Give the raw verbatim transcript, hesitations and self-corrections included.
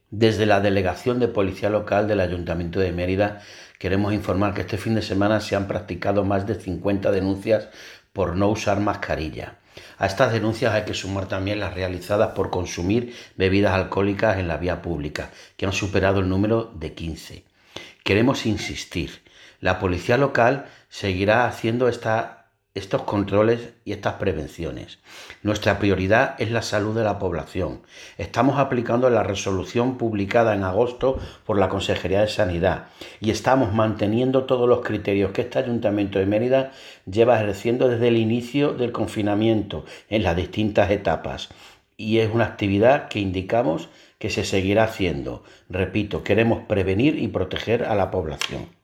Desde la Delegación de Policía Local del Ayuntamiento de Mérida queremos informar que este fin de semana se han practicado más de cincuenta denuncias por no usar mascarilla. A estas denuncias hay que sumar también las realizadas por consumir bebidas alcohólicas en la vía pública, que han superado el número de quince. Queremos insistir, la Policía Local seguirá haciendo esta estos controles y estas prevenciones. Nuestra prioridad es la salud de la población. Estamos aplicando la resolución publicada en agosto por la Consejería de Sanidad y estamos manteniendo todos los criterios que este Ayuntamiento de Mérida lleva ejerciendo desde el inicio del confinamiento en las distintas etapas. Y es una actividad que indicamos que se seguirá haciendo. Repito, queremos prevenir y proteger a la población.